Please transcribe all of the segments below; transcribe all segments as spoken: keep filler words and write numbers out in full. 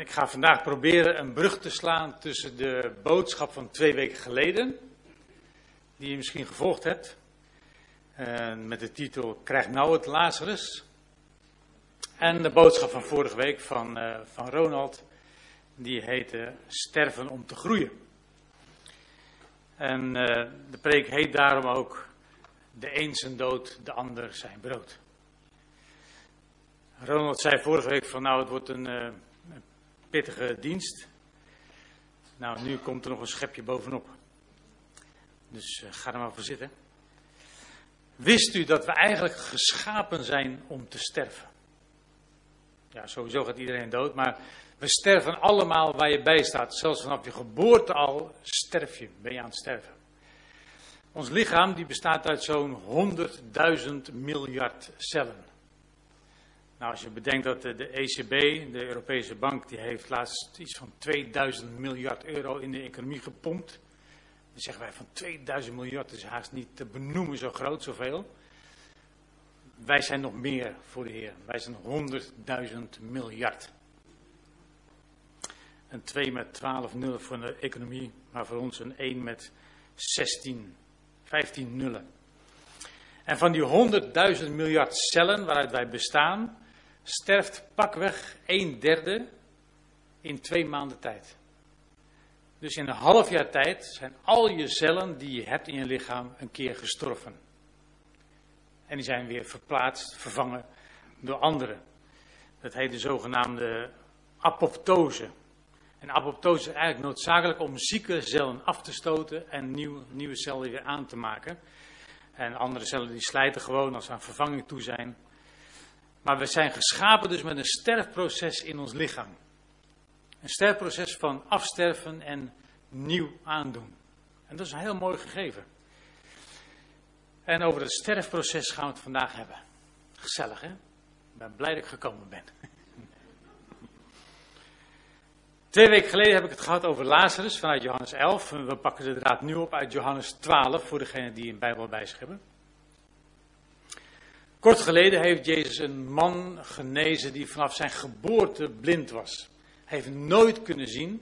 ik ga vandaag proberen een brug te slaan tussen de boodschap van twee weken geleden, die je misschien gevolgd hebt, uh, met de titel Krijg nou het Lazarus, en de boodschap van vorige week van, uh, van Ronald, die heette Sterven om te groeien. En uh, de preek heet daarom ook De een zijn dood, de ander zijn brood. Ronald zei vorige week van nou het wordt een, uh, een pittige dienst. Nou nu komt er nog een schepje bovenop. Dus uh, ga er maar voor zitten. Wist u dat we eigenlijk geschapen zijn om te sterven? Ja, sowieso gaat iedereen dood, maar we sterven allemaal waar je bij staat. Zelfs vanaf je geboorte al sterf je, ben je aan het sterven. Ons lichaam die bestaat uit zo'n honderdduizend miljard cellen. Nou, als je bedenkt dat de E C B, de Europese Bank, die heeft laatst iets van tweeduizend miljard euro in de economie gepompt. Dan zeggen wij van tweeduizend miljard, dat is haast niet te benoemen zo groot, zoveel. Wij zijn nog meer voor de Heer. Wij zijn honderdduizend miljard. Een twee met twaalf nullen voor de economie, maar voor ons een één met zestien, vijftien nullen. En van die honderdduizend miljard cellen waaruit wij bestaan, sterft pakweg een derde in twee maanden tijd. Dus in een half jaar tijd zijn al je cellen die je hebt in je lichaam een keer gestorven. En die zijn weer verplaatst, vervangen door andere. Dat heet de zogenaamde apoptose. En apoptose is eigenlijk noodzakelijk om zieke cellen af te stoten en nieuw, nieuwe cellen weer aan te maken. En andere cellen die slijten gewoon als ze aan vervanging toe zijn. Maar we zijn geschapen dus met een sterfproces in ons lichaam. Een sterfproces van afsterven en nieuw aandoen. En dat is een heel mooi gegeven. En over het sterfproces gaan we het vandaag hebben. Gezellig, hè? Ik ben blij dat ik gekomen ben. Twee weken geleden heb ik het gehad over Lazarus vanuit Johannes elf. We pakken de draad nu op uit Johannes twaalf voor degenen die een Bijbel bij zich hebben. Kort geleden heeft Jezus een man genezen die vanaf zijn geboorte blind was. Hij heeft nooit kunnen zien.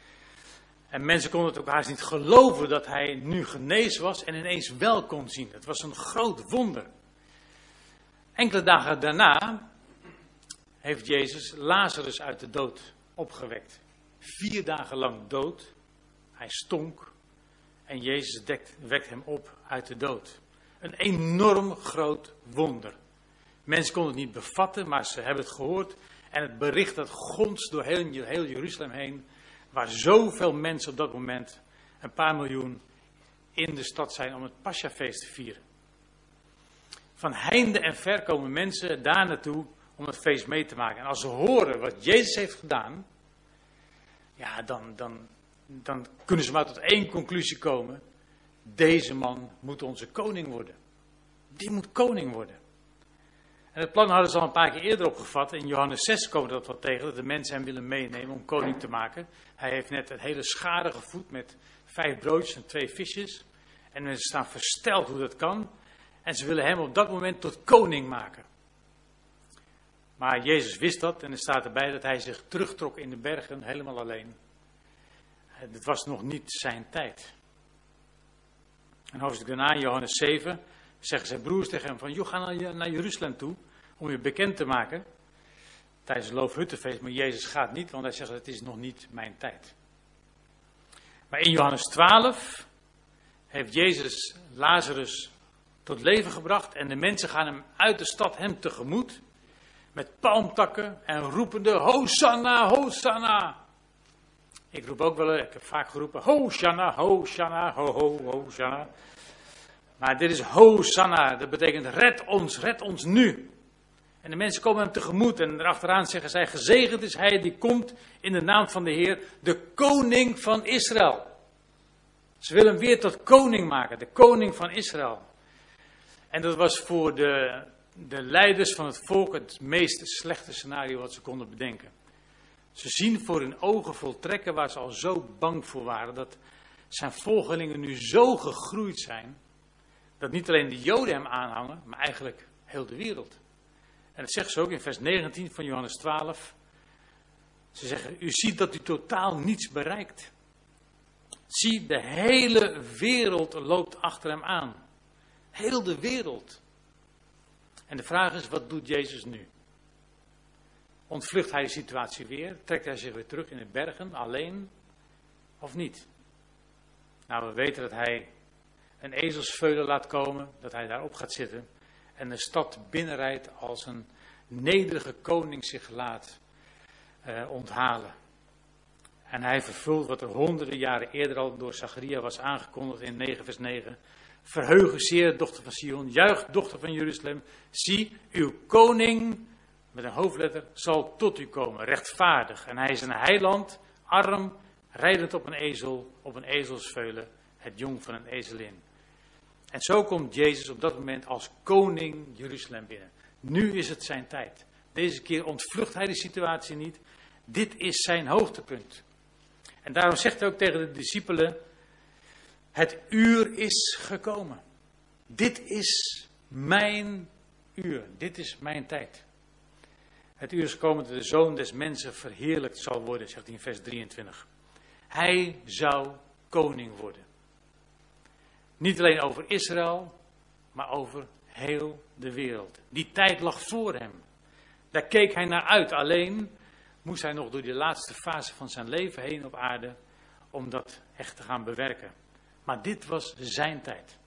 En mensen konden het ook haast niet geloven dat hij nu genezen was en ineens wel kon zien. Het was een groot wonder. Enkele dagen daarna heeft Jezus Lazarus uit de dood opgewekt. Vier dagen lang dood. Hij stonk. En Jezus dekt, wekt hem op uit de dood. Een enorm groot wonder. Mensen konden het niet bevatten, maar ze hebben het gehoord. En het bericht dat gonst door heel, heel Jeruzalem heen. Waar zoveel mensen op dat moment, een paar miljoen, in de stad zijn om het Paschafeest te vieren. Van heinde en ver komen mensen daar naartoe om het feest mee te maken. En als ze horen wat Jezus heeft gedaan, ja, dan, dan, dan kunnen ze maar tot één conclusie komen. Deze man moet onze koning worden. Die moet koning worden. En het plan hadden ze al een paar keer eerder opgevat. In Johannes zes komen we dat wel tegen, dat de mensen hem willen meenemen om koning te maken. Hij heeft net een hele schare gevoed met vijf broodjes en twee visjes. En mensen staan versteld hoe dat kan. En ze willen hem op dat moment tot koning maken. Maar Jezus wist dat en er staat erbij dat hij zich terugtrok in de bergen, helemaal alleen. Het was nog niet zijn tijd. En hoofdstuk daarna, in Johannes zeven, zeggen zijn broers tegen hem van, joh, ga naar, naar Jeruzalem toe om je bekend te maken tijdens het Loofhuttenfeest. Maar Jezus gaat niet, want hij zegt, het is nog niet mijn tijd. Maar in Johannes twaalf heeft Jezus Lazarus tot leven gebracht en de mensen gaan hem uit de stad hem tegemoet. Met palmtakken en roepende, Hosanna, Hosanna. Ik roep ook wel, ik heb vaak geroepen, Hosanna, Hosanna, ho, ho, Hosanna. Maar dit is Hosanna, dat betekent red ons, red ons nu. En de mensen komen hem tegemoet en erachteraan zeggen zij, gezegend is hij die komt in de naam van de Heer, de koning van Israël. Ze willen hem weer tot koning maken, de koning van Israël. En dat was voor de... de leiders van het volk het meest slechte scenario wat ze konden bedenken. Ze zien voor hun ogen voltrekken waar ze al zo bang voor waren, dat zijn volgelingen nu zo gegroeid zijn, dat niet alleen de Joden hem aanhangen, maar eigenlijk heel de wereld. En dat zegt ze ook in vers negentien van Johannes twaalf. Ze zeggen, u ziet dat u totaal niets bereikt. Zie, de hele wereld loopt achter hem aan. Heel de wereld. En de vraag is, wat doet Jezus nu? Ontvlucht hij de situatie weer? Trekt hij zich weer terug in de bergen, alleen? Of niet? Nou, we weten dat hij een ezelsveulen laat komen, dat hij daarop gaat zitten en de stad binnenrijdt als een nederige koning zich laat uh, onthalen. En hij vervult wat er honderden jaren eerder al door Zacharia was aangekondigd in negen vers negen. Verheug u zeer, dochter van Sion, juich, dochter van Jeruzalem. Zie, uw koning, met een hoofdletter, zal tot u komen, rechtvaardig. En hij is een heiland, arm, rijdend op een ezel, op een ezelsveulen, het jong van een ezelin. En zo komt Jezus op dat moment als koning Jeruzalem binnen. Nu is het zijn tijd. Deze keer ontvlucht hij de situatie niet. Dit is zijn hoogtepunt. En daarom zegt hij ook tegen de discipelen, het uur is gekomen. Dit is mijn uur. Dit is mijn tijd. Het uur is gekomen dat de Zoon des Mensen verheerlijkt zal worden, zegt hij in vers drieëntwintig. Hij zou koning worden. Niet alleen over Israël, maar over heel de wereld. Die tijd lag voor hem. Daar keek hij naar uit. Alleen moest hij nog door die laatste fase van zijn leven heen op aarde om dat echt te gaan bewerken. Maar dit was zijn tijd.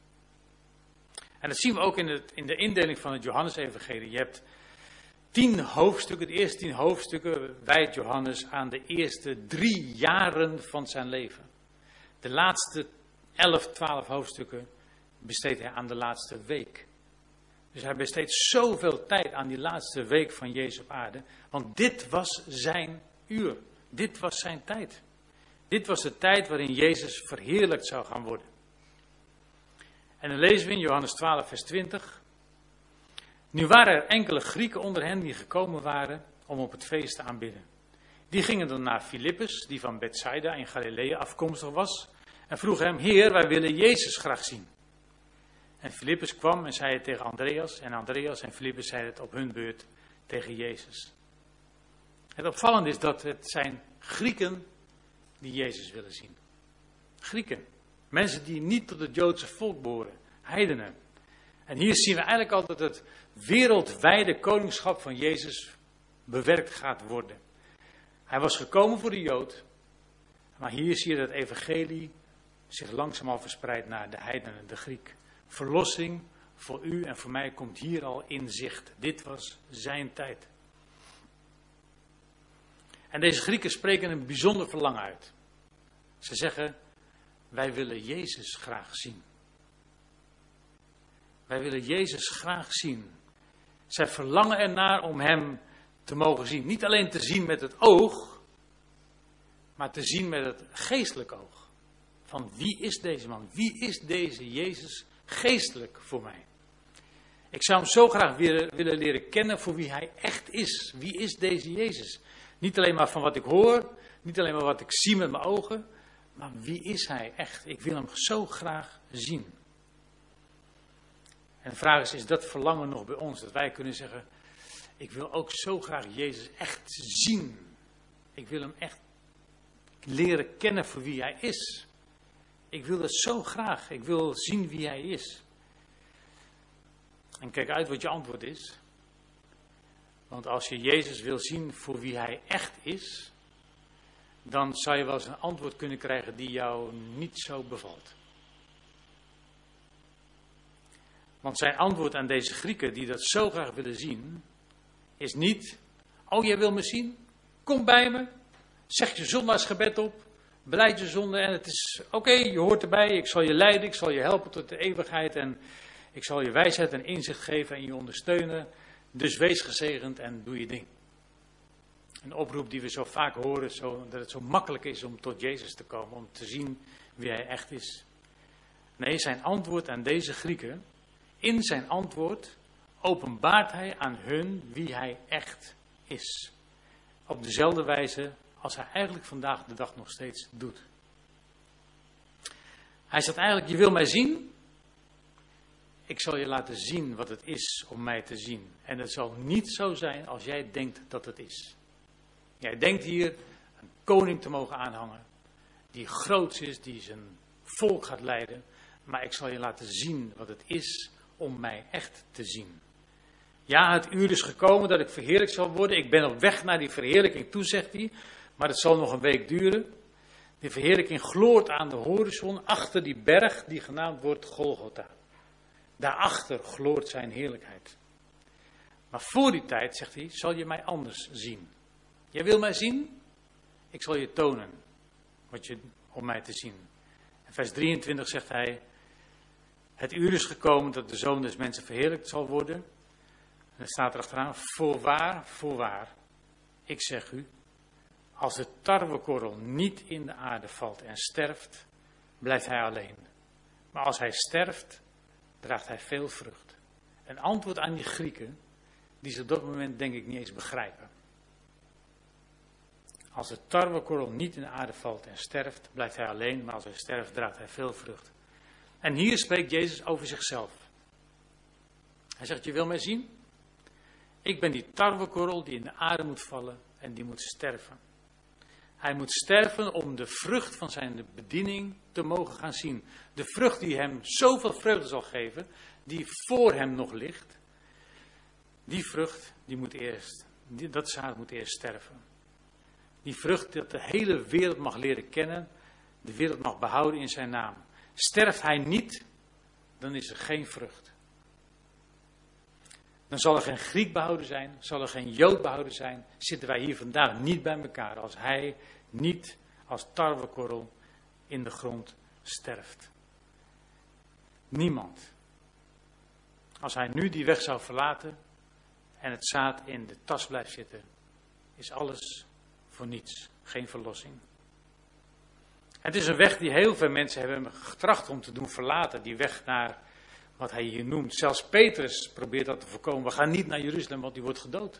En dat zien we ook in, het, in de indeling van het Johannesevangelie. Je hebt tien hoofdstukken, de eerste tien hoofdstukken wijdt Johannes aan de eerste drie jaren van zijn leven. De laatste elf, twaalf hoofdstukken besteedt hij aan de laatste week. Dus hij besteedt zoveel tijd aan die laatste week van Jezus op aarde. Want dit was zijn uur. Dit was zijn tijd. Dit was de tijd waarin Jezus verheerlijkt zou gaan worden. En dan lezen we in Johannes twaalf vers twintig. Nu waren er enkele Grieken onder hen die gekomen waren om op het feest te aanbidden. Die gingen dan naar Filippus, die van Bethsaida in Galilea afkomstig was. En vroegen hem, Heer, wij willen Jezus graag zien. En Filippus kwam en zei het tegen Andreas. En Andreas en Filippus zeiden het op hun beurt tegen Jezus. Het opvallende is dat het zijn Grieken die Jezus willen zien. Grieken. Mensen die niet tot het Joodse volk behoren. Heidenen. En hier zien we eigenlijk al dat het wereldwijde koningschap van Jezus bewerkt gaat worden. Hij was gekomen voor de Jood. Maar hier zie je dat het evangelie zich langzaam verspreidt naar de heidenen, de Griek. Verlossing voor u en voor mij komt hier al in zicht. Dit was zijn tijd. En deze Grieken spreken een bijzonder verlangen uit. Ze zeggen, wij willen Jezus graag zien. Wij willen Jezus graag zien. Zij verlangen ernaar om hem te mogen zien. Niet alleen te zien met het oog, maar te zien met het geestelijk oog. Van wie is deze man? Wie is deze Jezus geestelijk voor mij? Ik zou hem zo graag willen, willen leren kennen voor wie hij echt is. Wie is deze Jezus? Niet alleen maar van wat ik hoor, niet alleen maar wat ik zie met mijn ogen, maar wie is hij echt? Ik wil hem zo graag zien. En de vraag is, is dat verlangen nog bij ons? Dat wij kunnen zeggen, ik wil ook zo graag Jezus echt zien. Ik wil hem echt leren kennen voor wie hij is. Ik wil dat zo graag. Ik wil zien wie hij is. En kijk uit wat je antwoord is. Want als je Jezus wil zien voor wie hij echt is, dan zou je wel eens een antwoord kunnen krijgen die jou niet zo bevalt. Want zijn antwoord aan deze Grieken die dat zo graag willen zien, is niet, oh jij wil me zien? Kom bij me, zeg je zondagsgebed op, belijd je zonde en het is oké, okay, je hoort erbij, ik zal je leiden, ik zal je helpen tot de eeuwigheid en ik zal je wijsheid en inzicht geven en je ondersteunen. Dus wees gezegend en doe je ding. Een oproep die we zo vaak horen, zo, dat het zo makkelijk is om tot Jezus te komen, om te zien wie hij echt is. Nee, zijn antwoord aan deze Grieken, in zijn antwoord openbaart hij aan hun wie hij echt is. Op dezelfde wijze als hij eigenlijk vandaag de dag nog steeds doet. Hij zegt eigenlijk, je wil mij zien? Ik zal je laten zien wat het is om mij te zien. En het zal niet zo zijn als jij denkt dat het is. Jij denkt hier een koning te mogen aanhangen, die groot is, die zijn volk gaat leiden. Maar ik zal je laten zien wat het is om mij echt te zien. Ja, het uur is gekomen dat ik verheerlijkt zal worden. Ik ben op weg naar die verheerlijking toe, zegt hij. Maar het zal nog een week duren. Die verheerlijking gloort aan de horizon, achter die berg die genaamd wordt Golgotha. Daarachter gloort zijn heerlijkheid. Maar voor die tijd, zegt hij, zal je mij anders zien. Jij wil mij zien? Ik zal je tonen wat je, om mij te zien. In vers drieëntwintig zegt hij, het uur is gekomen dat de Zoon des Mensen verheerlijkt zal worden. En dan staat er achteraan, voorwaar, voorwaar, ik zeg u, als de tarwekorrel niet in de aarde valt en sterft, blijft hij alleen. Maar als hij sterft, draagt hij veel vrucht. Een antwoord aan die Grieken, die ze op dat moment denk ik niet eens begrijpen. Als de tarwekorrel niet in de aarde valt en sterft, blijft hij alleen, maar als hij sterft, draagt hij veel vrucht. En hier spreekt Jezus over zichzelf. Hij zegt, je wil mij zien? Ik ben die tarwekorrel die in de aarde moet vallen en die moet sterven. Hij moet sterven om de vrucht van zijn bediening te mogen gaan zien. De vrucht die hem zoveel vreugde zal geven, die voor hem nog ligt. Die vrucht, die moet eerst, die, dat zaad moet eerst sterven. Die vrucht dat de hele wereld mag leren kennen, de wereld mag behouden in zijn naam. Sterft hij niet, dan is er geen vrucht. Dan zal er geen Griek behouden zijn, zal er geen Jood behouden zijn. Zitten wij hier vandaag niet bij elkaar als hij niet als tarwekorrel in de grond sterft. Niemand. Als hij nu die weg zou verlaten en het zaad in de tas blijft zitten, is alles voor niets. Geen verlossing. Het is een weg die heel veel mensen hebben getracht om te doen verlaten. Die weg naar wat hij hier noemt. Zelfs Petrus probeert dat te voorkomen. We gaan niet naar Jeruzalem, want die wordt gedood.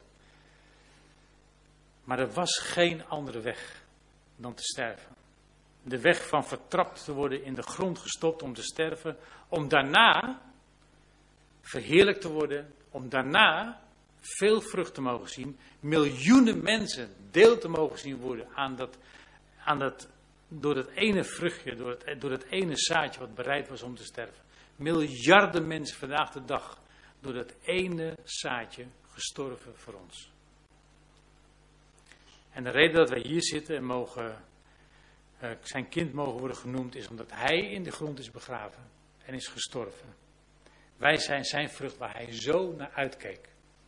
Maar er was geen andere weg dan te sterven. De weg van vertrapt te worden, in de grond gestopt om te sterven. Om daarna verheerlijkt te worden. Om daarna veel vrucht te mogen zien. Miljoenen mensen deel te mogen zien worden aan dat, aan dat, door dat ene vruchtje, door het, door het ene zaadje wat bereid was om te sterven. Miljarden mensen vandaag de dag door dat ene zaadje gestorven voor ons. En de reden dat wij hier zitten en mogen, uh, zijn kind mogen worden genoemd is omdat hij in de grond is begraven en is gestorven. Wij zijn zijn vrucht waar hij zo naar uitkeek.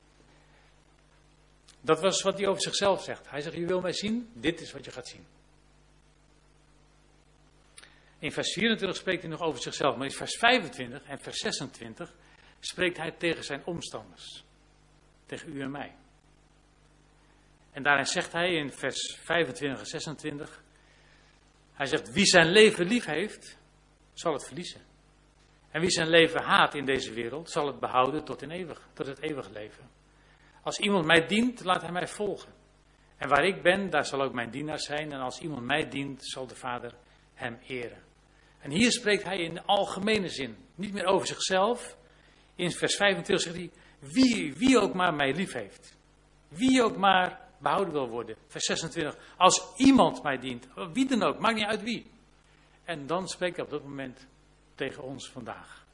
Dat was wat hij over zichzelf zegt. Hij zegt, je wil mij zien? Dit is wat je gaat zien. In vers vierentwintig spreekt hij nog over zichzelf, maar in vers vijfentwintig en vers zesentwintig spreekt hij tegen zijn omstanders. Tegen u en mij. En daarin zegt hij in vers vijfentwintig en zesentwintig, hij zegt, wie zijn leven lief heeft, zal het verliezen. En wie zijn leven haat in deze wereld, zal het behouden tot, in eeuwig, tot het eeuwige leven. Als iemand mij dient, laat hij mij volgen. En waar ik ben, daar zal ook mijn dienaar zijn. En als iemand mij dient, zal de Vader hem eren. En hier spreekt hij in de algemene zin. Niet meer over zichzelf. In vers vijfentwintig zegt hij, wie, wie ook maar mij lief heeft. Wie ook maar behouden wil worden. Vers zesentwintig, als iemand mij dient. Wie dan ook, maakt niet uit wie. En dan spreekt hij op dat moment tegen ons vandaag.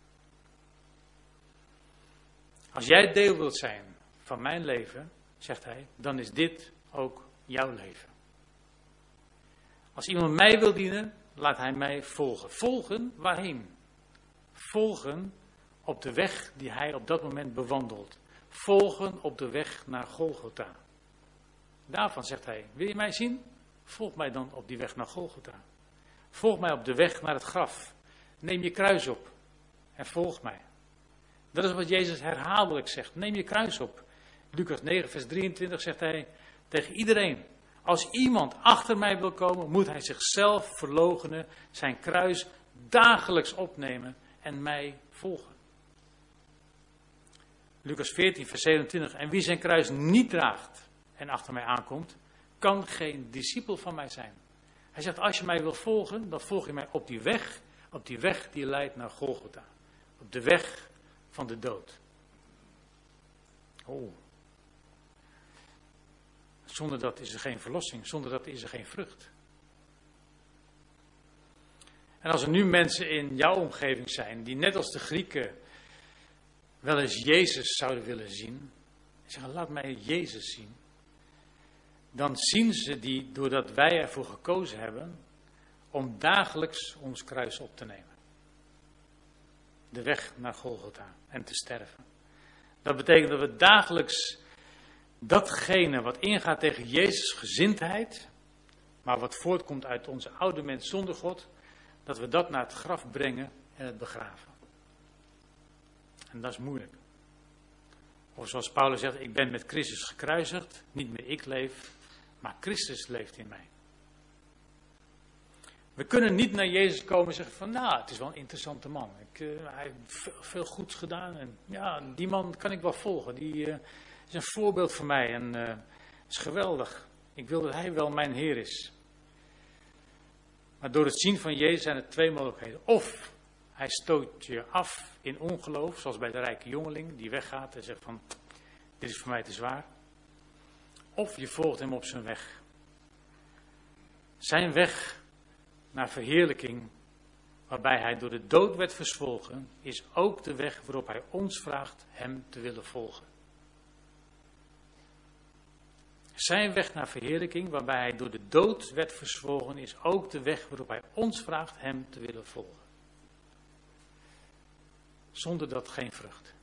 Als jij deel wilt zijn van mijn leven, zegt hij, dan is dit ook jouw leven. Als iemand mij wil dienen, laat hij mij volgen. Volgen waarheen? Volgen op de weg die hij op dat moment bewandelt. Volgen op de weg naar Golgotha. Daarvan zegt hij, wil je mij zien? Volg mij dan op die weg naar Golgotha. Volg mij op de weg naar het graf. Neem je kruis op en volg mij. Dat is wat Jezus herhaaldelijk zegt. Neem je kruis op. Lucas negen vers drieëntwintig zegt hij tegen iedereen. Als iemand achter mij wil komen, moet hij zichzelf verloochenen, zijn kruis dagelijks opnemen en mij volgen. Lucas veertien vers zevenentwintig. En wie zijn kruis niet draagt en achter mij aankomt, kan geen discipel van mij zijn. Hij zegt, als je mij wil volgen, dan volg je mij op die weg, op die weg die leidt naar Golgotha. Op de weg van de dood. Oh. Zonder dat is er geen verlossing, zonder dat is er geen vrucht. En als er nu mensen in jouw omgeving zijn die net als de Grieken wel eens Jezus zouden willen zien, en zeggen laat mij Jezus zien, dan zien ze die doordat wij ervoor gekozen hebben om dagelijks ons kruis op te nemen. De weg naar Golgotha en te sterven. Dat betekent dat we dagelijks datgene wat ingaat tegen Jezus' gezindheid, maar wat voortkomt uit onze oude mens zonder God, dat we dat naar het graf brengen en het begraven. En dat is moeilijk. Of zoals Paulus zegt, ik ben met Christus gekruisigd, niet meer ik leef, maar Christus leeft in mij. We kunnen niet naar Jezus komen en zeggen van, nou, het is wel een interessante man. Ik, uh, hij heeft veel, veel goeds gedaan en ja, die man kan ik wel volgen. Die uh, is een voorbeeld voor mij en uh, is geweldig. Ik wil dat hij wel mijn Heer is. Maar door het zien van Jezus zijn er twee mogelijkheden. Of hij stoot je af in ongeloof, zoals bij de rijke jongeling die weggaat en zegt van, dit is voor mij te zwaar. Of je volgt hem op zijn weg. Zijn weg naar verheerlijking, waarbij hij door de dood werd verzwolgen, is ook de weg waarop hij ons vraagt hem te willen volgen. Zijn weg naar verheerlijking, waarbij hij door de dood werd verzwolgen, is ook de weg waarop hij ons vraagt hem te willen volgen. Zonder dat geen vrucht.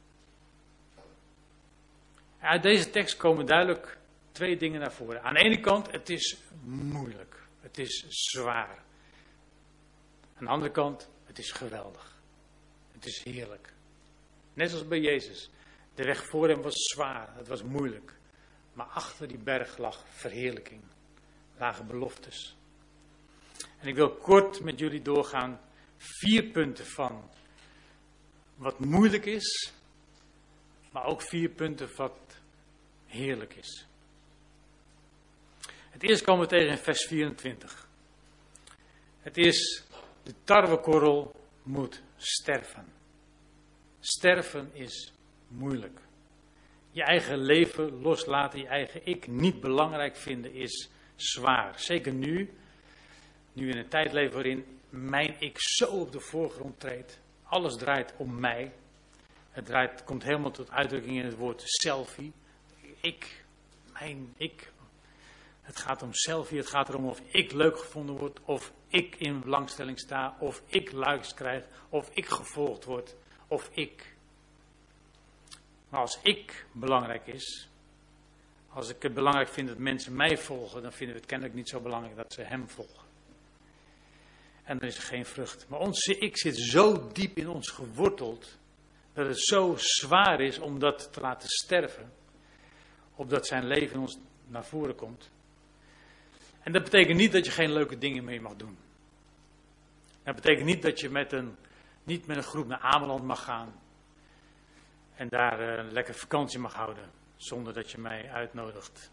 Uit deze tekst komen duidelijk twee dingen naar voren. Aan de ene kant, het is moeilijk. Het is zwaar. Aan de andere kant, het is geweldig. Het is heerlijk. Net zoals bij Jezus. De weg voor hem was zwaar. Het was moeilijk. Maar achter die berg lag verheerlijking. Lagen beloftes. En ik wil kort met jullie doorgaan. Vier punten van wat moeilijk is. Maar ook vier punten wat heerlijk is. Het eerste komen we tegen in vers vierentwintig. Het is, de tarwekorrel moet sterven. Sterven is moeilijk. Je eigen leven loslaten, je eigen ik niet belangrijk vinden is zwaar. Zeker nu, nu in een tijd leven waarin mijn ik zo op de voorgrond treedt. Alles draait om mij. Het draait, komt helemaal tot uitdrukking in het woord selfie. Ik, mijn ik. Het gaat om selfie, het gaat erom of ik leuk gevonden word, of ik in belangstelling sta, of ik likes krijg, of ik gevolgd word, of ik. Maar als ik belangrijk is, als ik het belangrijk vind dat mensen mij volgen, dan vinden we het kennelijk niet zo belangrijk dat ze hem volgen. En dan is er geen vrucht. Maar onze ik zit zo diep in ons geworteld, dat het zo zwaar is om dat te laten sterven, opdat zijn leven in ons naar voren komt. En dat betekent niet dat je geen leuke dingen mee mag doen. Dat betekent niet dat je met een, niet met een groep naar Ameland mag gaan. En daar uh, een lekker vakantie mag houden. Zonder dat je mij uitnodigt.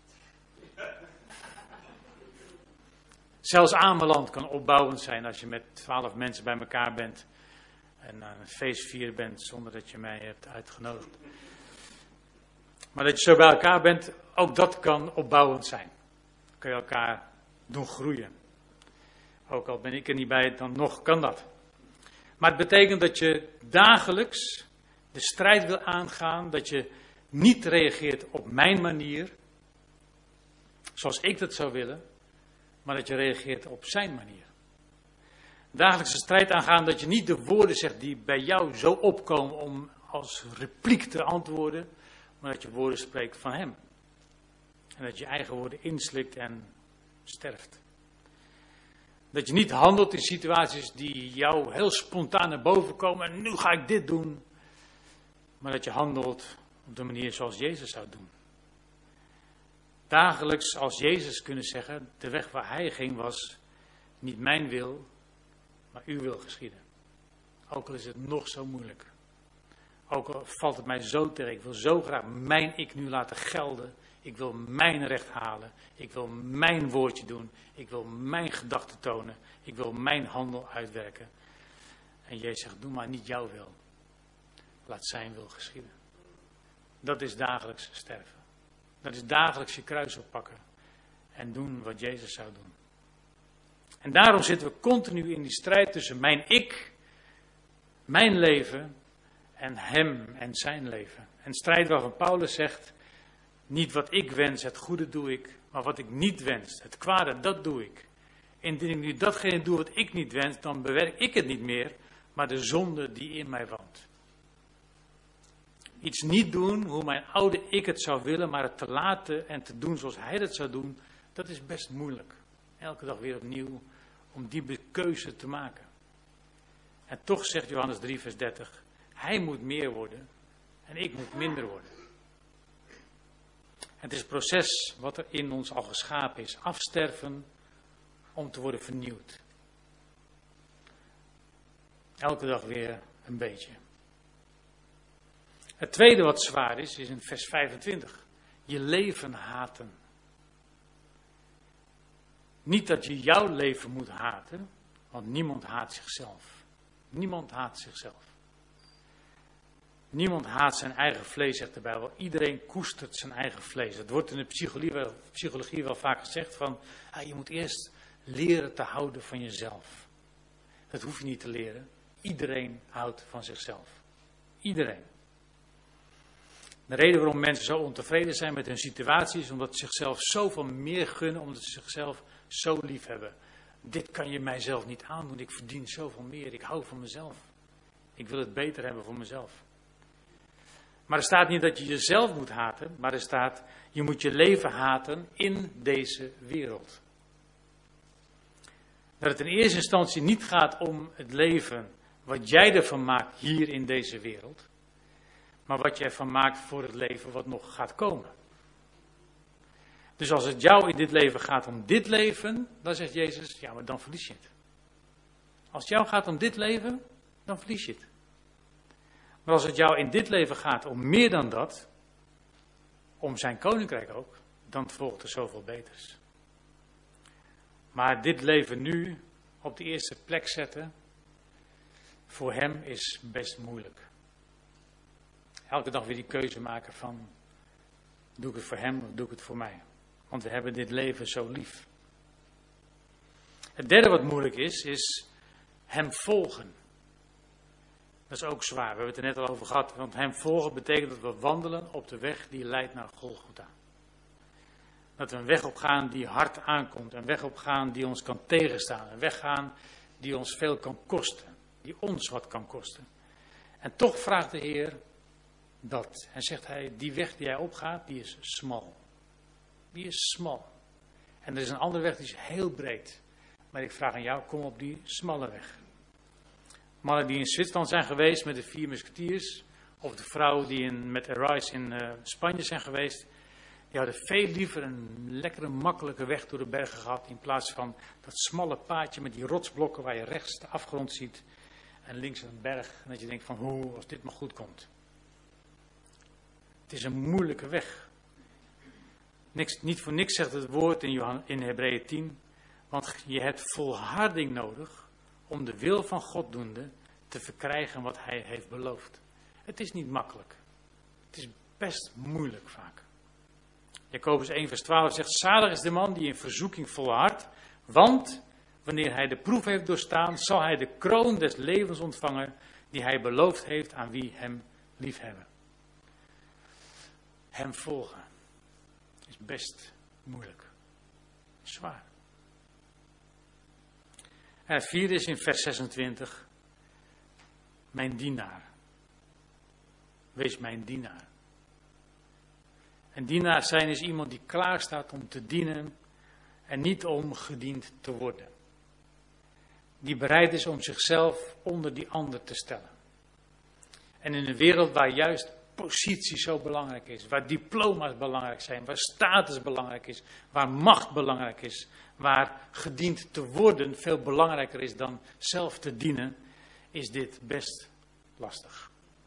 Zelfs Ameland kan opbouwend zijn als je met twaalf mensen bij elkaar bent. En aan een feest vieren bent zonder dat je mij hebt uitgenodigd. Maar dat je zo bij elkaar bent, ook dat kan opbouwend zijn. Dan kun je elkaar doen groeien. Ook al ben ik er niet bij, dan nog kan dat. Maar het betekent dat je dagelijks de strijd wil aangaan, dat je niet reageert op mijn manier, zoals ik dat zou willen, maar dat je reageert op zijn manier. Dagelijks de strijd aangaan dat je niet de woorden zegt die bij jou zo opkomen om als repliek te antwoorden, maar dat je woorden spreekt van hem. En dat je eigen woorden inslikt en sterft. Dat je niet handelt in situaties die jou heel spontaan naar boven komen en nu ga ik dit doen. Maar dat je handelt op de manier zoals Jezus zou doen. Dagelijks als Jezus kunnen zeggen, de weg waar hij ging was niet mijn wil, maar uw wil geschieden. Ook al is het nog zo moeilijk. Ook al valt het mij zo tegen, ik wil zo graag mijn ik nu laten gelden. Ik wil mijn recht halen. Ik wil mijn woordje doen. Ik wil mijn gedachten tonen. Ik wil mijn handel uitwerken. En Jezus zegt, doe maar niet jouw wil. Laat zijn wil geschieden. Dat is dagelijks sterven. Dat is dagelijks je kruis oppakken en doen wat Jezus zou doen. En daarom zitten we continu in die strijd tussen mijn ik, mijn leven en hem en zijn leven. Een strijd waarvan Paulus zegt, niet wat ik wens, het goede doe ik, maar wat ik niet wens, het kwade, dat doe ik. Indien ik nu datgene doe wat ik niet wens, dan bewerk ik het niet meer, maar de zonde die in mij woont. Iets niet doen hoe mijn oude ik het zou willen, maar het te laten en te doen zoals hij dat zou doen, dat is best moeilijk. Elke dag weer opnieuw om die keuze te maken. En toch zegt Johannes drie vers dertig, hij moet meer worden en ik moet minder worden. Het is een proces wat er in ons al geschapen is. Afsterven om te worden vernieuwd. Elke dag weer een beetje. Het tweede wat zwaar is, is in vers vijfentwintig. Je leven haten. Niet dat je jouw leven moet haten, want niemand haat zichzelf. Niemand haat zichzelf. Niemand haat zijn eigen vlees, zegt de Bijbel. Iedereen koestert zijn eigen vlees. Het wordt in de psychologie wel, psychologie wel vaak gezegd van, ah, je moet eerst leren te houden van jezelf. Dat hoef je niet te leren. Iedereen houdt van zichzelf. Iedereen. De reden waarom mensen zo ontevreden zijn met hun situatie is omdat ze zichzelf zoveel meer gunnen, omdat ze zichzelf zo lief hebben. Dit kan je mijzelf niet aandoen, ik verdien zoveel meer, ik hou van mezelf. Ik wil het beter hebben voor mezelf. Maar er staat niet dat je jezelf moet haten, maar er staat, je moet je leven haten in deze wereld. Dat het in eerste instantie niet gaat om het leven wat jij ervan maakt hier in deze wereld, maar wat je ervan maakt voor het leven wat nog gaat komen. Dus als het jou in dit leven gaat om dit leven, dan zegt Jezus, ja, maar dan verlies je het. Als het jou gaat om dit leven, dan verlies je het. Maar als het jou in dit leven gaat om meer dan dat, om zijn koninkrijk ook, dan volgt er zoveel beters. Maar dit leven nu op de eerste plek zetten, voor hem is best moeilijk. Elke dag weer die keuze maken van, doe ik het voor hem of doe ik het voor mij? Want we hebben dit leven zo lief. Het derde wat moeilijk is, is hem volgen. Dat is ook zwaar, we hebben het er net al over gehad. Want hem volgen betekent dat we wandelen op de weg die leidt naar Golgotha. Dat we een weg opgaan die hard aankomt. Een weg opgaan die ons kan tegenstaan. Een weg gaan die ons veel kan kosten. Die ons wat kan kosten. En toch vraagt de Heer dat. En zegt hij, die weg die hij opgaat, die is smal. Die is smal. En er is een andere weg die is heel breed. Maar ik vraag aan jou, kom op die smalle weg. Mannen die in Zwitserland zijn geweest met de vier musketiers, of de vrouwen die in, met Arise in uh, Spanje zijn geweest, die hadden veel liever een lekkere, makkelijke weg door de bergen gehad, in plaats van dat smalle paadje met die rotsblokken waar je rechts de afgrond ziet en links een berg. En dat je denkt van, hoe, als dit maar goed komt. Het is een moeilijke weg. Niks, niet voor niks zegt het woord in, Johan, in Hebreeën tien, want je hebt volharding nodig om de wil van God doende te verkrijgen wat hij heeft beloofd. Het is niet makkelijk. Het is best moeilijk vaak. Jacobus één vers twaalf zegt, zalig is de man die in verzoeking volhardt, want wanneer hij de proef heeft doorstaan, zal hij de kroon des levens ontvangen die hij beloofd heeft aan wie hem liefhebben. Hem volgen is best moeilijk. Zwaar. En het vierde is in vers zesentwintig. Mijn dienaar. Wees mijn dienaar. Een dienaar zijn is iemand die klaar staat om te dienen en niet om gediend te worden. Die bereid is om zichzelf onder die ander te stellen. En in een wereld waar juist positie zo belangrijk is, waar diploma's belangrijk zijn, waar status belangrijk is, waar macht belangrijk is, waar gediend te worden veel belangrijker is dan zelf te dienen, is dit best lastig.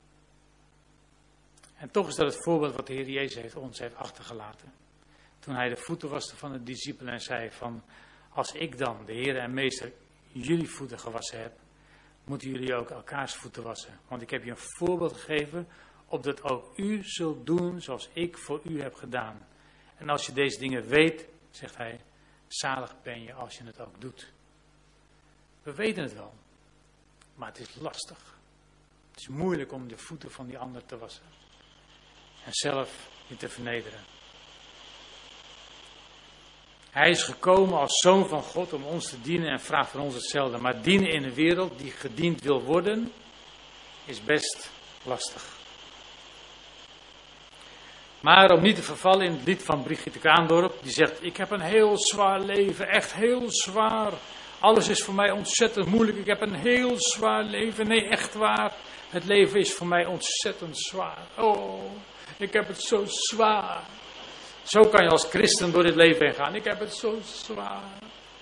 En toch is dat het voorbeeld wat de Heer Jezus heeft, ons heeft achtergelaten. Toen hij de voeten waste van de discipelen en zei van, als ik dan, de Heer en Meester, jullie voeten gewassen heb, moeten jullie ook elkaars voeten wassen. Want ik heb je een voorbeeld gegeven, opdat ook u zult doen zoals ik voor u heb gedaan. En als je deze dingen weet, zegt hij, zalig ben je als je het ook doet. We weten het wel, maar het is lastig. Het is moeilijk om de voeten van die ander te wassen. En zelf je te vernederen. Hij is gekomen als zoon van God om ons te dienen en vraagt van ons hetzelfde. Maar dienen in een wereld die gediend wil worden, is best lastig. Maar om niet te vervallen in het lied van Brigitte Kaandorp, die zegt, ik heb een heel zwaar leven, echt heel zwaar. Alles is voor mij ontzettend moeilijk, ik heb een heel zwaar leven. Nee, echt waar, het leven is voor mij ontzettend zwaar. Oh, ik heb het zo zwaar. Zo kan je als christen door dit leven heen gaan. Ik heb het zo zwaar.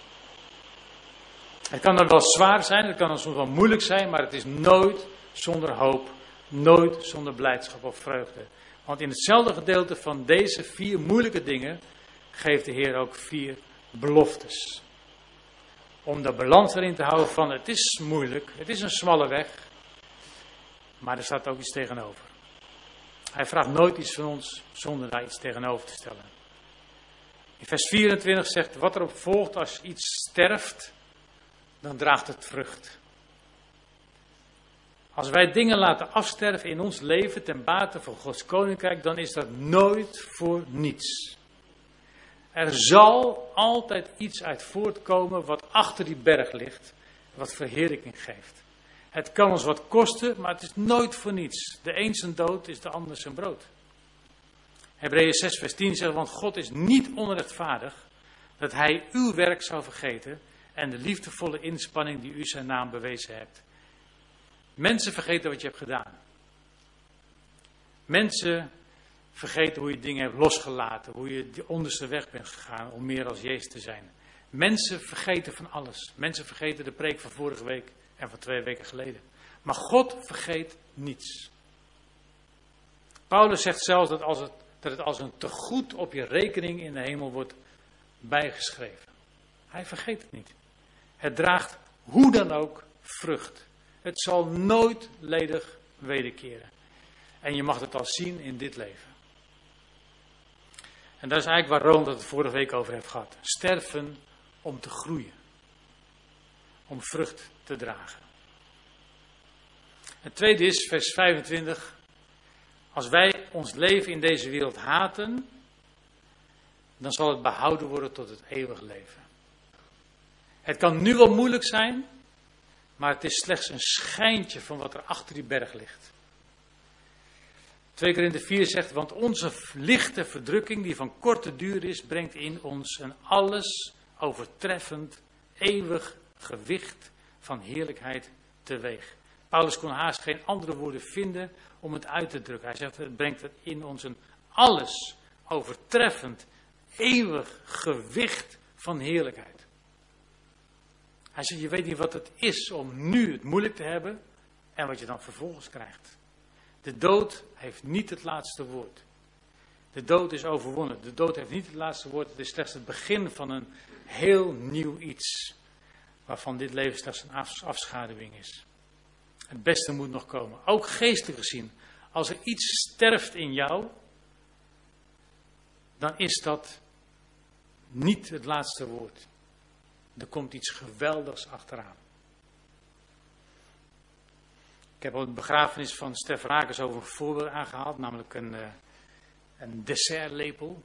Het kan dan wel zwaar zijn, het kan dan soms wel moeilijk zijn, maar het is nooit zonder hoop, nooit zonder blijdschap of vreugde. Want in hetzelfde gedeelte van deze vier moeilijke dingen geeft de Heer ook vier beloftes. Om de balans erin te houden van het is moeilijk, het is een smalle weg, maar er staat ook iets tegenover. Hij vraagt nooit iets van ons zonder daar iets tegenover te stellen. In vers vierentwintig zegt, wat erop volgt als iets sterft, dan draagt het vrucht. Als wij dingen laten afsterven in ons leven ten bate van Gods koninkrijk, dan is dat nooit voor niets. Er zal altijd iets uit voortkomen wat achter die berg ligt, wat verheerlijking geeft. Het kan ons wat kosten, maar het is nooit voor niets. De een zijn dood is de ander zijn brood. Hebreeën zes vers tien zegt, want God is niet onrechtvaardig dat hij uw werk zou vergeten en de liefdevolle inspanning die u zijn naam bewezen hebt. Mensen vergeten wat je hebt gedaan. Mensen vergeten hoe je dingen hebt losgelaten, hoe je de onderste weg bent gegaan om meer als Jezus te zijn. Mensen vergeten van alles. Mensen vergeten de preek van vorige week en van twee weken geleden. Maar God vergeet niets. Paulus zegt zelfs dat, als het, dat het als een tegoed op je rekening in de hemel wordt bijgeschreven. Hij vergeet het niet. Het draagt hoe dan ook vrucht. Het zal nooit ledig wederkeren. En je mag het al zien in dit leven. En dat is eigenlijk waar Rome het vorige week over heeft gehad. Sterven om te groeien. Om vrucht te dragen. Het tweede is, vers vijfentwintig. Als wij ons leven in deze wereld haten, dan zal het behouden worden tot het eeuwige leven. Het kan nu wel moeilijk zijn, maar het is slechts een schijntje van wat er achter die berg ligt. twee Korinthe vier zegt, want onze lichte verdrukking die van korte duur is, brengt in ons een alles overtreffend, eeuwig gewicht van heerlijkheid teweeg. Paulus kon haast geen andere woorden vinden om het uit te drukken. Hij zegt, het brengt in ons een alles overtreffend, eeuwig gewicht van heerlijkheid. Hij zegt, je weet niet wat het is om nu het moeilijk te hebben en wat je dan vervolgens krijgt. De dood heeft niet het laatste woord. De dood is overwonnen. De dood heeft niet het laatste woord. Het is slechts het begin van een heel nieuw iets. Waarvan dit leven slechts een afschaduwing is. Het beste moet nog komen. Ook geestelijk gezien. Als er iets sterft in jou. Dan is dat niet het laatste woord. Er komt iets geweldigs achteraan. Ik heb ook de begrafenis van Stef Rakers over een voorbeeld aangehaald. Namelijk een, uh, een dessertlepel.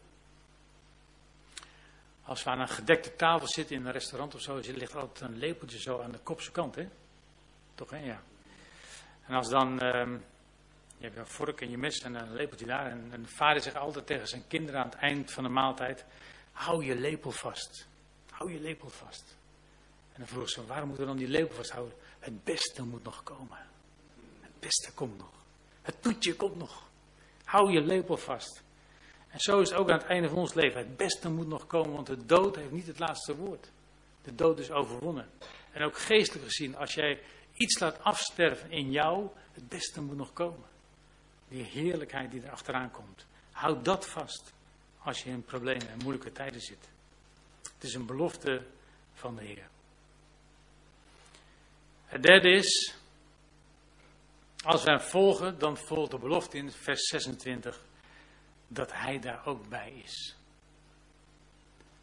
Als we aan een gedekte tafel zitten in een restaurant of zo. Ligt er altijd een lepeltje zo aan de kopse kant. Hè? Toch hè? Ja. En als dan... Uh, je hebt een vork en je mes en een lepeltje daar. En, en de vader zegt altijd tegen zijn kinderen aan het eind van de maaltijd. Hou je lepel vast. Hou je lepel vast. En dan vroeg ze, waarom moeten we dan die lepel vasthouden? Het beste moet nog komen. Het beste komt nog. Het toetje komt nog. Hou je lepel vast. En zo is het ook aan het einde van ons leven. Het beste moet nog komen, want de dood heeft niet het laatste woord. De dood is overwonnen. En ook geestelijk gezien, als jij iets laat afsterven in jou, het beste moet nog komen. Die heerlijkheid die er achteraan komt. Houd dat vast als je in problemen en moeilijke tijden zit. Het is een belofte van de Heer. Het derde is, als wij hem volgen, dan volgt de belofte in vers zesentwintig, dat hij daar ook bij is.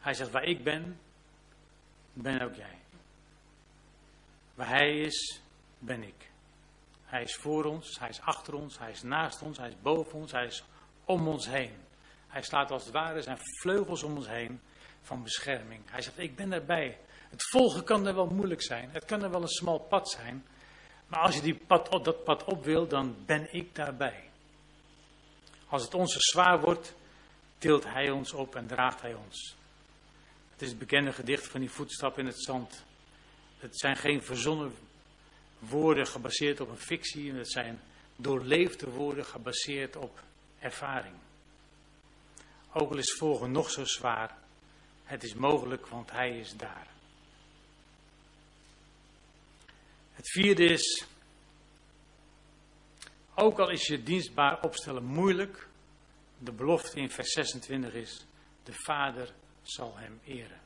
Hij zegt, waar ik ben, ben ook jij. Waar hij is, ben ik. Hij is voor ons, hij is achter ons, hij is naast ons, hij is boven ons, hij is om ons heen. Hij slaat als het ware zijn vleugels om ons heen van bescherming. Hij zegt, ik ben erbij. Het volgen kan er wel moeilijk zijn. Het kan er wel een smal pad zijn. Maar als je die pad, dat pad op wil, dan ben ik daarbij. Als het ons zwaar wordt, tilt hij ons op en draagt hij ons. Het is het bekende gedicht van die voetstap in het zand. Het zijn geen verzonnen woorden gebaseerd op een fictie. Het zijn doorleefde woorden gebaseerd op ervaring. Ook al is volgen nog zo zwaar, het is mogelijk, want hij is daar. Het vierde is, ook al is je dienstbaar opstellen moeilijk, de belofte in vers zesentwintig is, de Vader zal hem eren.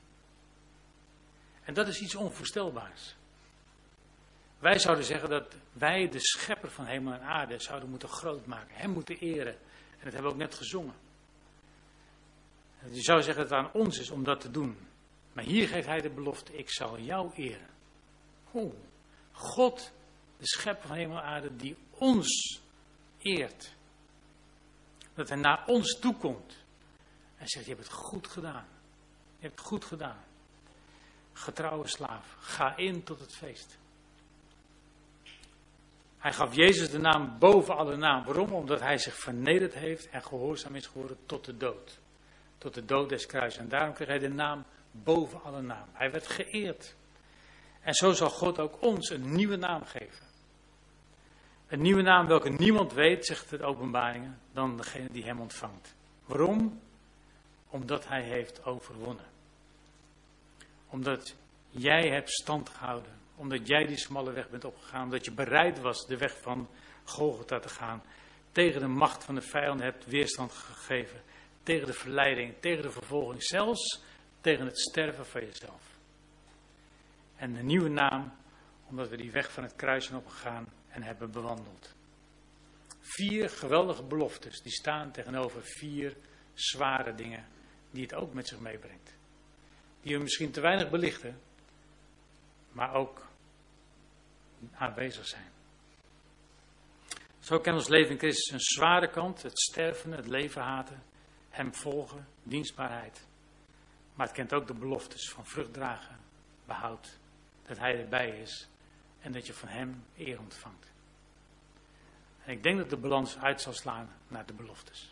En dat is iets onvoorstelbaars. Wij zouden zeggen dat wij de schepper van hemel en aarde zouden moeten grootmaken, hem moeten eren. En dat hebben we ook net gezongen. Je zou zeggen dat het aan ons is om dat te doen. Maar hier geeft hij de belofte, ik zal jou eren. Oeh, God, de schepper van hemel en aarde, die ons eert. Dat hij naar ons toe komt. En zegt, je hebt het goed gedaan. Je hebt het goed gedaan. Getrouwe slaaf, ga in tot het feest. Hij gaf Jezus de naam boven alle naam. Waarom? Omdat hij zich vernederd heeft en gehoorzaam is geworden tot de dood. Tot de dood des kruis. En daarom kreeg hij de naam boven alle naam. Hij werd geëerd. En zo zal God ook ons een nieuwe naam geven. Een nieuwe naam welke niemand weet, zegt de Openbaringen, dan degene die hem ontvangt. Waarom? Omdat hij heeft overwonnen. Omdat jij hebt stand gehouden. Omdat jij die smalle weg bent opgegaan. Omdat je bereid was de weg van Golgotha te gaan. Tegen de macht van de vijand hebt weerstand gegeven. Tegen de verleiding, tegen de vervolging. Zelfs tegen het sterven van jezelf. En een nieuwe naam, omdat we die weg van het kruis zijn opgegaan en hebben bewandeld. Vier geweldige beloftes, die staan tegenover vier zware dingen die het ook met zich meebrengt. Die we misschien te weinig belichten, maar ook aanwezig zijn. Zo kent ons leven in Christus een zware kant, het sterven, het leven haten, hem volgen, dienstbaarheid. Maar het kent ook de beloftes van vrucht dragen, behoud, dat hij erbij is en dat je van hem eer ontvangt. En ik denk dat de balans uit zal slaan naar de beloftes.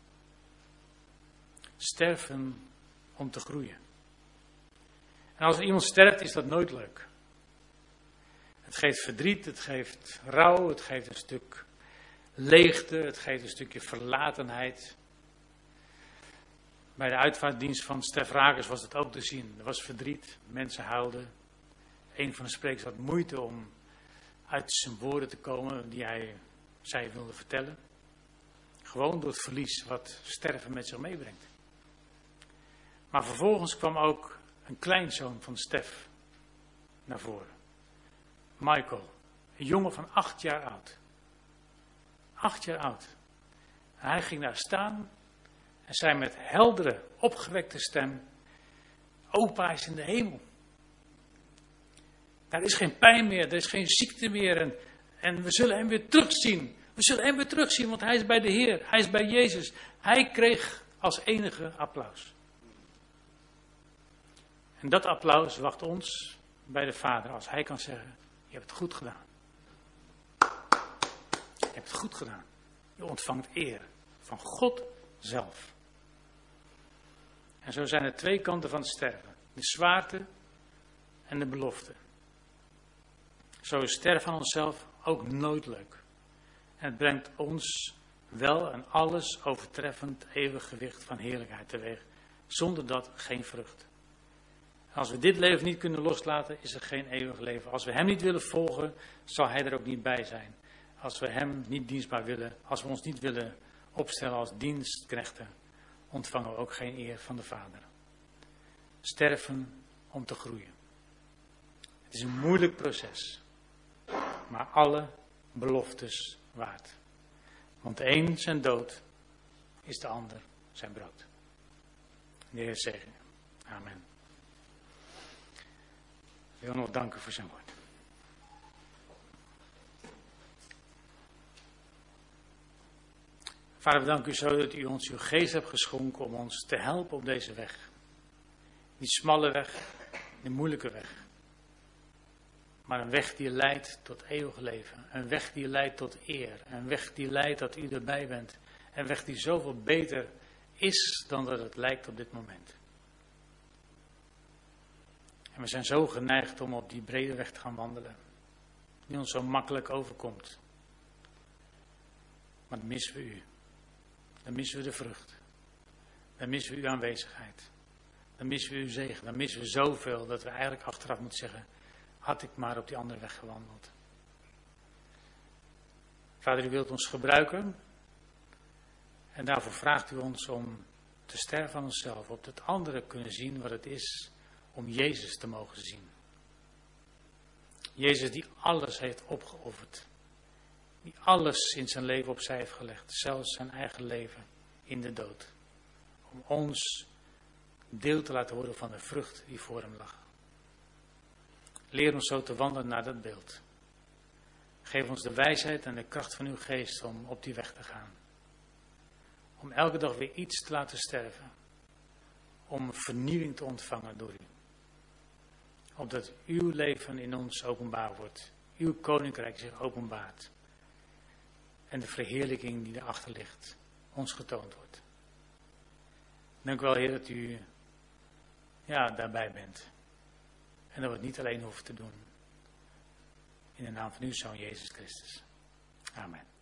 Sterven om te groeien. En als er iemand sterft, is dat nooit leuk. Het geeft verdriet, het geeft rouw, het geeft een stuk leegte, het geeft een stukje verlatenheid. Bij de uitvaartdienst van Stef Rakers was het ook te zien. Er was verdriet, mensen huilden. Een van de sprekers had moeite om uit zijn woorden te komen die hij zij wilde vertellen. Gewoon door het verlies wat sterven met zich meebrengt. Maar vervolgens kwam ook een kleinzoon van Stef naar voren. Michael, een jongen van acht jaar oud. Acht jaar oud. En hij ging daar staan en zei met heldere, opgewekte stem: Opa is in de hemel. Daar is geen pijn meer, er is geen ziekte meer en, en we zullen hem weer terugzien. We zullen hem weer terugzien, want hij is bij de Heer, hij is bij Jezus. Hij kreeg als enige applaus. En dat applaus wacht ons bij de Vader als hij kan zeggen: je hebt het goed gedaan. Je hebt het goed gedaan. Je ontvangt eer van God zelf. En zo zijn er twee kanten van het sterven. De zwaarte en de belofte. Zo is sterven aan onszelf ook nooit leuk. En het brengt ons wel een alles overtreffend eeuwig gewicht van heerlijkheid teweeg. Zonder dat geen vrucht. Als we dit leven niet kunnen loslaten, is er geen eeuwig leven. Als we hem niet willen volgen, zal hij er ook niet bij zijn. Als we hem niet dienstbaar willen, als we ons niet willen opstellen als dienstknechten, ontvangen we ook geen eer van de Vader. Sterven om te groeien. Het is een moeilijk proces, maar alle beloftes waard. Want de een zijn dood is de ander zijn brood. De Heer zegen. Amen. Ik wil nog danken voor zijn woord. Vader, we danken u zo dat u ons uw geest hebt geschonken om ons te helpen op deze weg. Die smalle weg, die moeilijke weg. Maar een weg die leidt tot eeuwig leven. Een weg die leidt tot eer. Een weg die leidt dat u erbij bent. Een weg die zoveel beter is dan dat het lijkt op dit moment. En we zijn zo geneigd om op die brede weg te gaan wandelen. Die ons zo makkelijk overkomt. Maar dan missen we u. Dan missen we de vrucht. Dan missen we uw aanwezigheid. Dan missen we uw zegen. Dan missen we zoveel dat we eigenlijk achteraf moeten zeggen, had ik maar op die andere weg gewandeld. Vader, u wilt ons gebruiken. En daarvoor vraagt u ons om te sterven aan onszelf. Op het andere kunnen zien wat het is om Jezus te mogen zien. Jezus die alles heeft opgeofferd. Die alles in zijn leven opzij heeft gelegd. Zelfs zijn eigen leven in de dood. Om ons deel te laten worden van de vrucht die voor hem lag. Leer ons zo te wandelen naar dat beeld. Geef ons de wijsheid en de kracht van uw geest om op die weg te gaan. Om elke dag weer iets te laten sterven. Om vernieuwing te ontvangen door u. Opdat uw leven in ons openbaar wordt. Uw koninkrijk zich openbaart. En de verheerlijking die erachter ligt, ons getoond wordt. Dank u wel, Heer, dat u ja, daarbij bent. En dat we het niet alleen hoeven te doen. In de naam van uw Zoon Jezus Christus. Amen.